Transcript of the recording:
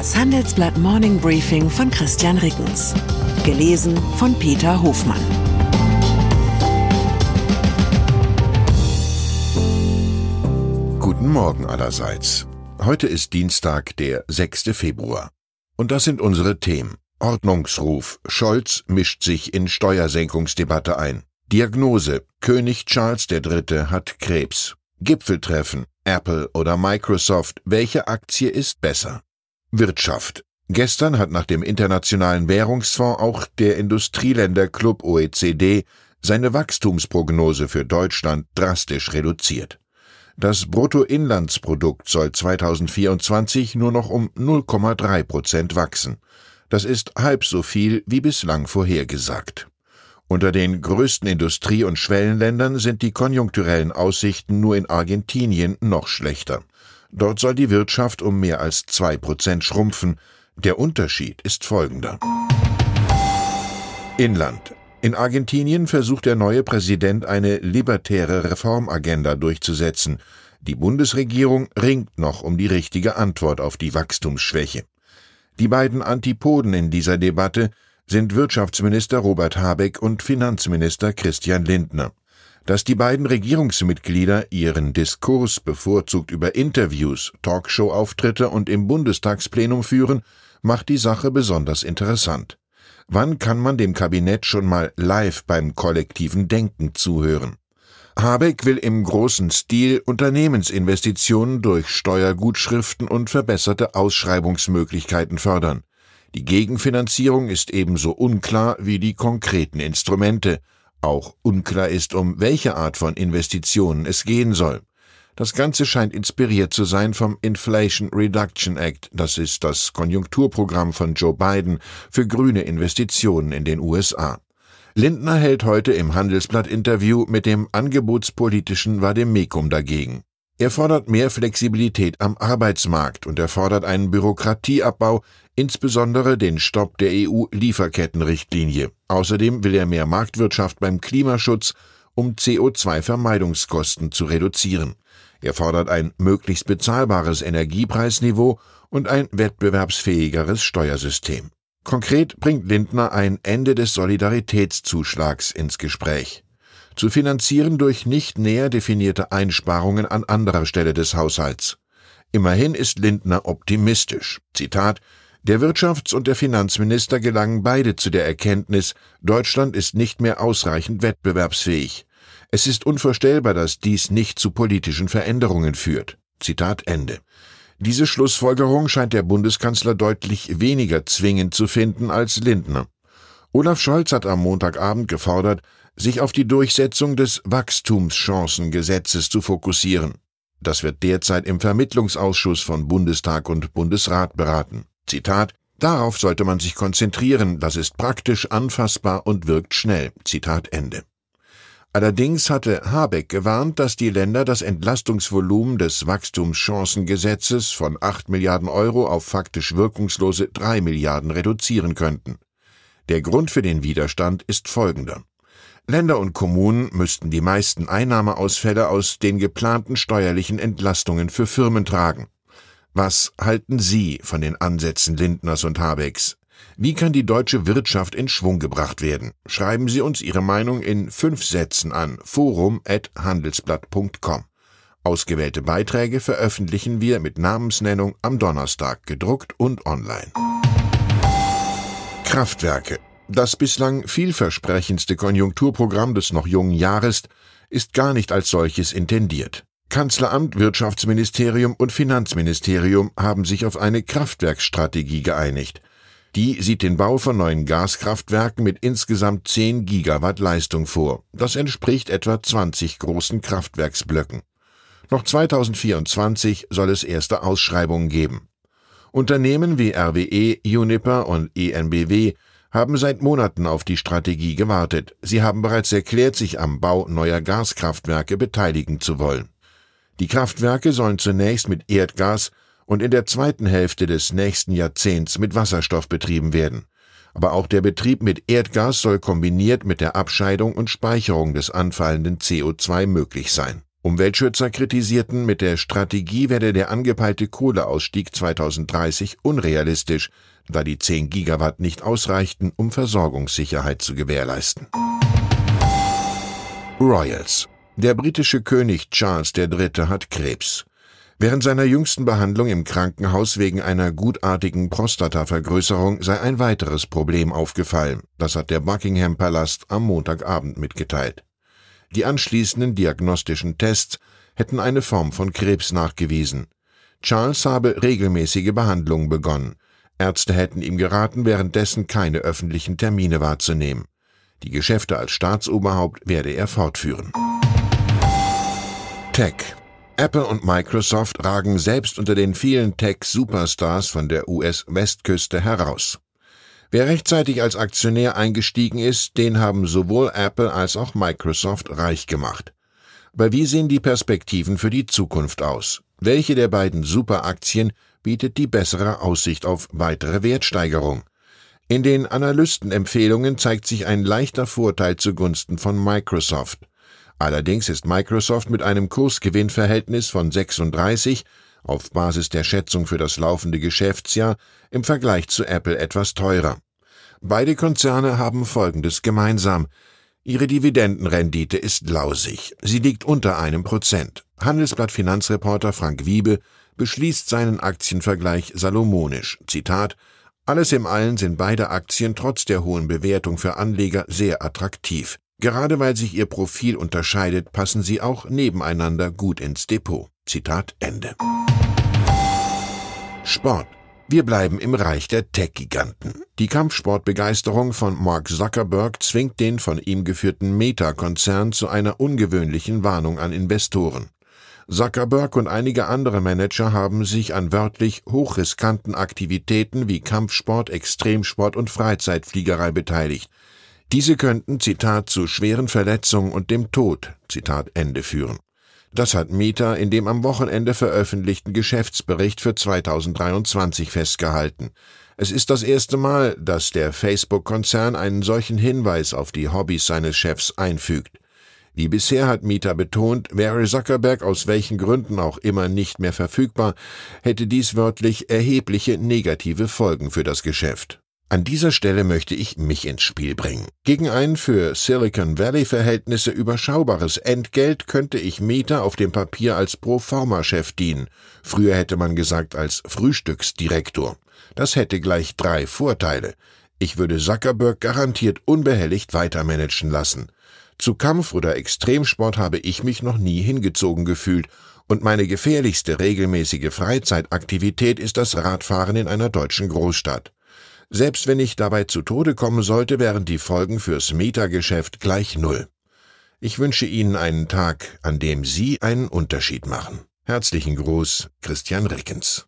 Das Handelsblatt Morning Briefing von Christian Rickens. Gelesen von Peter Hofmann. Guten Morgen allerseits. Heute ist Dienstag, der 6. Februar. Und das sind unsere Themen. Ordnungsruf. Scholz mischt sich in Steuersenkungsdebatte ein. Diagnose. König Charles III. Hat Krebs. Gipfeltreffen. Apple oder Microsoft. Welche Aktie ist besser? Wirtschaft. Gestern hat nach dem Internationalen Währungsfonds auch der Industrieländerclub OECD seine Wachstumsprognose für Deutschland drastisch reduziert. Das Bruttoinlandsprodukt soll 2024 nur noch um 0,3% wachsen. Das ist halb so viel wie bislang vorhergesagt. Unter den größten Industrie- und Schwellenländern sind die konjunkturellen Aussichten nur in Argentinien noch schlechter. Dort soll die Wirtschaft um mehr als 2% schrumpfen. Der Unterschied ist folgender. Inland. In Argentinien versucht der neue Präsident eine libertäre Reformagenda durchzusetzen. Die Bundesregierung ringt noch um die richtige Antwort auf die Wachstumsschwäche. Die beiden Antipoden in dieser Debatte sind Wirtschaftsminister Robert Habeck und Finanzminister Christian Lindner. Dass die beiden Regierungsmitglieder ihren Diskurs bevorzugt über Interviews, Talkshow-Auftritte und im Bundestagsplenum führen, macht die Sache besonders interessant. Wann kann man dem Kabinett schon mal live beim kollektiven Denken zuhören? Habeck will im großen Stil Unternehmensinvestitionen durch Steuergutschriften und verbesserte Ausschreibungsmöglichkeiten fördern. Die Gegenfinanzierung ist ebenso unklar wie die konkreten Instrumente. Auch unklar ist, um welche Art von Investitionen es gehen soll. Das Ganze scheint inspiriert zu sein vom Inflation Reduction Act, das ist das Konjunkturprogramm von Joe Biden für grüne Investitionen in den USA. Lindner hält heute im Handelsblatt-Interview mit dem angebotspolitischen Vademekum dagegen. Er fordert mehr Flexibilität am Arbeitsmarkt und er fordert einen Bürokratieabbau, insbesondere den Stopp der EU-Lieferkettenrichtlinie. Außerdem will er mehr Marktwirtschaft beim Klimaschutz, um CO2-Vermeidungskosten zu reduzieren. Er fordert ein möglichst bezahlbares Energiepreisniveau und ein wettbewerbsfähigeres Steuersystem. Konkret bringt Lindner ein Ende des Solidaritätszuschlags ins Gespräch. Zu finanzieren durch nicht näher definierte Einsparungen an anderer Stelle des Haushalts. Immerhin ist Lindner optimistisch. Zitat: Der Wirtschafts- und der Finanzminister gelangen beide zu der Erkenntnis, Deutschland ist nicht mehr ausreichend wettbewerbsfähig. Es ist unvorstellbar, dass dies nicht zu politischen Veränderungen führt. Zitat Ende. Diese Schlussfolgerung scheint der Bundeskanzler deutlich weniger zwingend zu finden als Lindner. Olaf Scholz hat am Montagabend gefordert, sich auf die Durchsetzung des Wachstumschancengesetzes zu fokussieren. Das wird derzeit im Vermittlungsausschuss von Bundestag und Bundesrat beraten. Zitat: Darauf sollte man sich konzentrieren, das ist praktisch, anfassbar und wirkt schnell. Zitat Ende. Allerdings hatte Habeck gewarnt, dass die Länder das Entlastungsvolumen des Wachstumschancengesetzes von 8 Milliarden Euro auf faktisch wirkungslose 3 Milliarden reduzieren könnten. Der Grund für den Widerstand ist folgender. Länder und Kommunen müssten die meisten Einnahmeausfälle aus den geplanten steuerlichen Entlastungen für Firmen tragen. Was halten Sie von den Ansätzen Lindners und Habecks? Wie kann die deutsche Wirtschaft in Schwung gebracht werden? Schreiben Sie uns Ihre Meinung in 5 Sätzen an forum@handelsblatt.com. Ausgewählte Beiträge veröffentlichen wir mit Namensnennung am Donnerstag, gedruckt und online. Kraftwerke. Das bislang vielversprechendste Konjunkturprogramm des noch jungen Jahres ist gar nicht als solches intendiert. Kanzleramt, Wirtschaftsministerium und Finanzministerium haben sich auf eine Kraftwerksstrategie geeinigt. Die sieht den Bau von neuen Gaskraftwerken mit insgesamt 10 Gigawatt Leistung vor. Das entspricht etwa 20 großen Kraftwerksblöcken. Noch 2024 soll es erste Ausschreibungen geben. Unternehmen wie RWE, Uniper und EnBW haben seit Monaten auf die Strategie gewartet. Sie haben bereits erklärt, sich am Bau neuer Gaskraftwerke beteiligen zu wollen. Die Kraftwerke sollen zunächst mit Erdgas und in der zweiten Hälfte des nächsten Jahrzehnts mit Wasserstoff betrieben werden. Aber auch der Betrieb mit Erdgas soll kombiniert mit der Abscheidung und Speicherung des anfallenden CO2 möglich sein. Umweltschützer kritisierten, mit der Strategie werde der angepeilte Kohleausstieg 2030 unrealistisch, da die 10 Gigawatt nicht ausreichten, um Versorgungssicherheit zu gewährleisten. Royals. Der britische König Charles III. Hat Krebs. Während seiner jüngsten Behandlung im Krankenhaus wegen einer gutartigen Prostatavergrößerung sei ein weiteres Problem aufgefallen. Das hat der Buckingham-Palast am Montagabend mitgeteilt. Die anschließenden diagnostischen Tests hätten eine Form von Krebs nachgewiesen. Charles habe regelmäßige Behandlungen begonnen. Ärzte hätten ihm geraten, währenddessen keine öffentlichen Termine wahrzunehmen. Die Geschäfte als Staatsoberhaupt werde er fortführen. Tech. Apple und Microsoft ragen selbst unter den vielen Tech-Superstars von der US-Westküste heraus. Wer rechtzeitig als Aktionär eingestiegen ist, den haben sowohl Apple als auch Microsoft reich gemacht. Aber wie sehen die Perspektiven für die Zukunft aus? Welche der beiden Superaktien bietet die bessere Aussicht auf weitere Wertsteigerung? In den Analystenempfehlungen zeigt sich ein leichter Vorteil zugunsten von Microsoft. Allerdings ist Microsoft mit einem Kursgewinnverhältnis von 36 auf Basis der Schätzung für das laufende Geschäftsjahr im Vergleich zu Apple etwas teurer. Beide Konzerne haben Folgendes gemeinsam. Ihre Dividendenrendite ist lausig. Sie liegt unter 1%. Handelsblatt Finanzreporter Frank Wiebe beschließt seinen Aktienvergleich salomonisch. Zitat: Alles im Allen sind beide Aktien trotz der hohen Bewertung für Anleger sehr attraktiv. Gerade weil sich ihr Profil unterscheidet, passen sie auch nebeneinander gut ins Depot. Zitat Ende. Sport. Wir bleiben im Reich der Tech-Giganten. Die Kampfsportbegeisterung von Mark Zuckerberg zwingt den von ihm geführten Meta-Konzern zu einer ungewöhnlichen Warnung an Investoren. Zuckerberg und einige andere Manager haben sich an wörtlich hochriskanten Aktivitäten wie Kampfsport, Extremsport und Freizeitfliegerei beteiligt. Diese könnten, Zitat, zu schweren Verletzungen und dem Tod, Zitat Ende, führen. Das hat Meta in dem am Wochenende veröffentlichten Geschäftsbericht für 2023 festgehalten. Es ist das erste Mal, dass der Facebook-Konzern einen solchen Hinweis auf die Hobbys seines Chefs einfügt. Wie bisher hat Meta betont, wäre Zuckerberg aus welchen Gründen auch immer nicht mehr verfügbar, hätte dies wörtlich erhebliche negative Folgen für das Geschäft. An dieser Stelle möchte ich mich ins Spiel bringen. Gegen ein für Silicon Valley-Verhältnisse überschaubares Entgelt könnte ich Meta auf dem Papier als Proforma-Chef dienen. Früher hätte man gesagt als Frühstücksdirektor. Das hätte gleich 3 Vorteile. Ich würde Zuckerberg garantiert unbehelligt weitermanagen lassen. Zu Kampf- oder Extremsport habe ich mich noch nie hingezogen gefühlt und meine gefährlichste regelmäßige Freizeitaktivität ist das Radfahren in einer deutschen Großstadt. Selbst wenn ich dabei zu Tode kommen sollte, wären die Folgen fürs Meta-Geschäft gleich 0. Ich wünsche Ihnen einen Tag, an dem Sie einen Unterschied machen. Herzlichen Gruß, Christian Rickens.